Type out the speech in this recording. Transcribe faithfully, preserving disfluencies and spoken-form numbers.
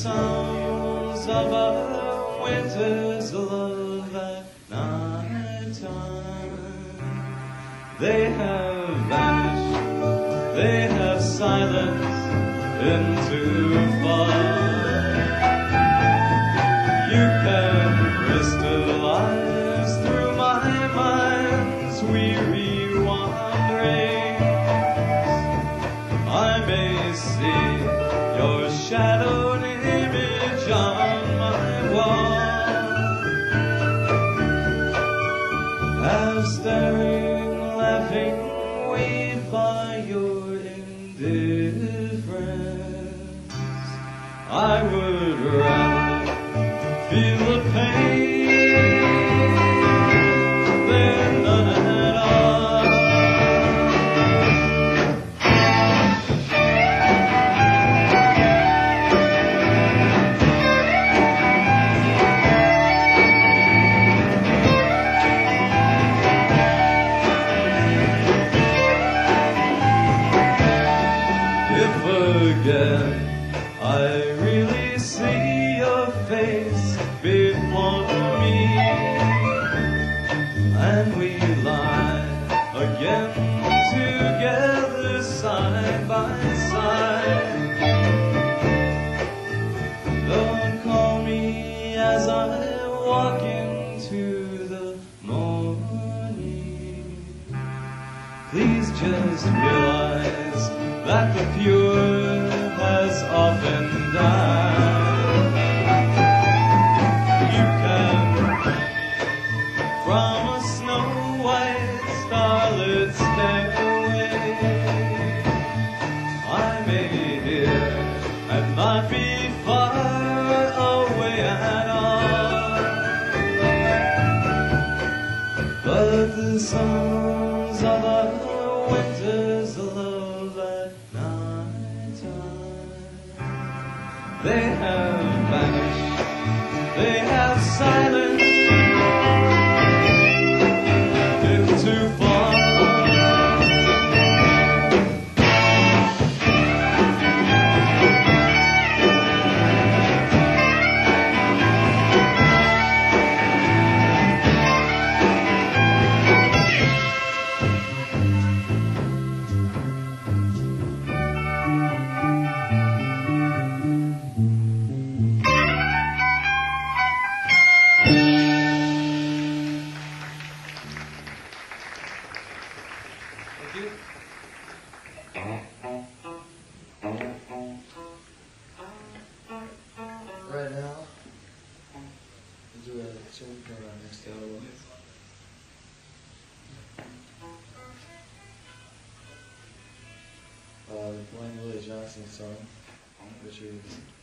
sounds of a winter's love at night time. They have vanished, they have silenced into fire. You can crystallize through my mind's weary wanderings. I may see your shadowed image on my wall, half staring, laughing, weighed by your indifference. I would rather feel the pain than none at all. Again, I really see your face before me, and we lie again together side by side. Don't call me as I walk into the morning. Please just realize that the pure has often died. You can, from a snow-white starlit stairway, I may hear and not be far away at all. But the sounds of a winter's love at night time, they have vanished, they have silenced into far. Right now, we'll do a tune for our next album. Uh, the Dwayne Willie Johnson song, which is